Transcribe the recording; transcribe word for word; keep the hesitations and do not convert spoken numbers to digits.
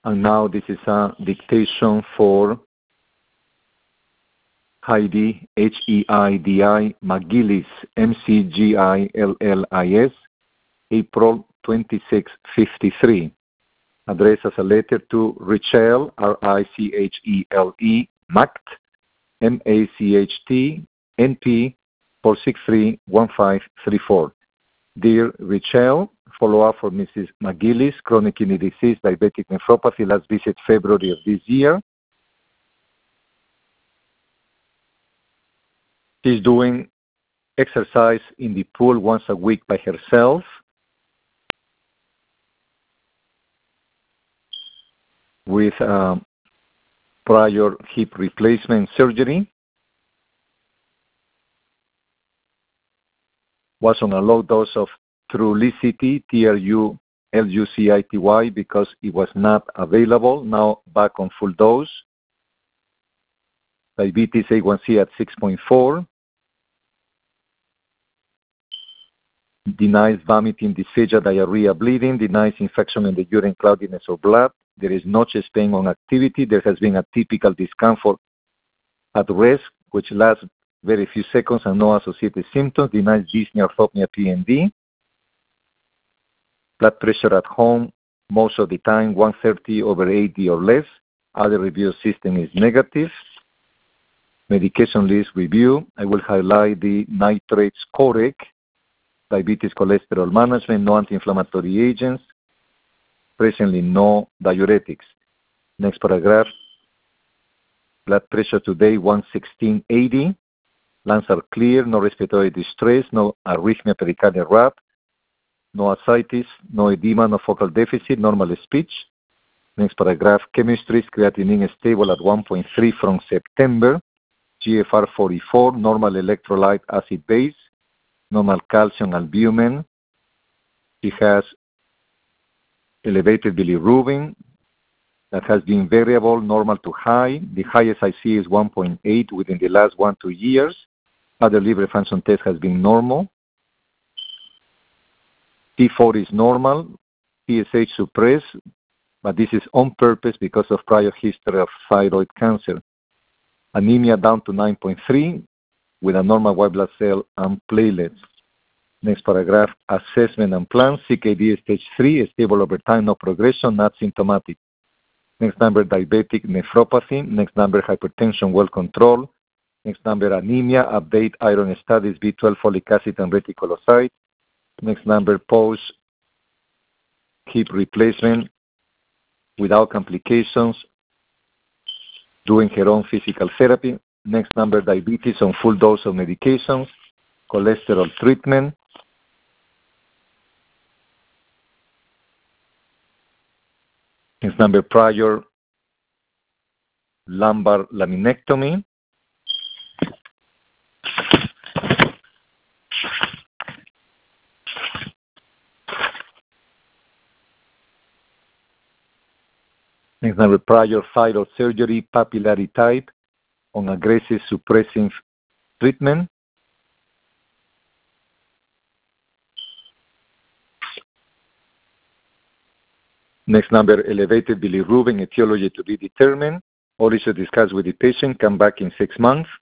And now this is a dictation for Heidi, H E I D I, McGillis, M C G I L L I S, April twenty-sixth, fifty-three. Addressed as a letter to Richelle, R I C H E L E, Macht, M A C H T, N P, four six three one five three four. Dear Richelle, follow-up for Missus McGillis, chronic kidney disease, diabetic nephropathy, last visit February of this year. She's doing exercise in the pool once a week by herself. With um, prior hip replacement surgery. Was on a low dose of Trulicity, T R U L U C I T Y, because it was not available. Now back on full dose. Diabetes A one C at six point four. Denies vomiting, dysphagia, diarrhea, bleeding. Denies infection in the urine, cloudiness, or blood. There is no chest pain on activity. There has been a typical discomfort at rest, which lasts very few seconds and no associated symptoms. Denies dyspnea, orthopnea, P N D. Blood pressure at home, most of the time, one thirty over eighty or less. Other review system is negative. Medication list review. I will highlight the nitrates correct. Diabetes cholesterol management, no anti-inflammatory agents. Presently, no diuretics. Next paragraph. Blood pressure today, one sixteen eighty. Lungs are clear, no respiratory distress, no arrhythmia, pericardial rap, no ascites, no edema, no focal deficit, normal speech. Next paragraph. Chemistry, creatinine is stable at one point three from September. G F R forty-four, normal electrolyte acid base, normal calcium albumin. He has elevated bilirubin that has been variable, normal to high. The highest I see is one point eight within the last one, two years. Other liver function test has been normal. T four is normal. T S H suppressed, but this is on purpose because of prior history of thyroid cancer. Anemia down to nine point three with a normal white blood cell and platelets. Next paragraph, assessment and plan. C K D stage three, stable over time, no progression, not symptomatic. Next number, diabetic nephropathy. Next number, hypertension, well controlled. Next number, anemia, update iron studies, B twelve, folic acid, and reticulocyte. Next number, post hip replacement without complications, doing her own physical therapy. Next number, diabetes on full dose of medications, cholesterol treatment. Next number, prior lumbar laminectomy. Next number, prior thyroid surgery, papillary type, on aggressive suppressive treatment. Next number, elevated bilirubin, etiology to be determined. All issues discussed with the patient, come back in six months.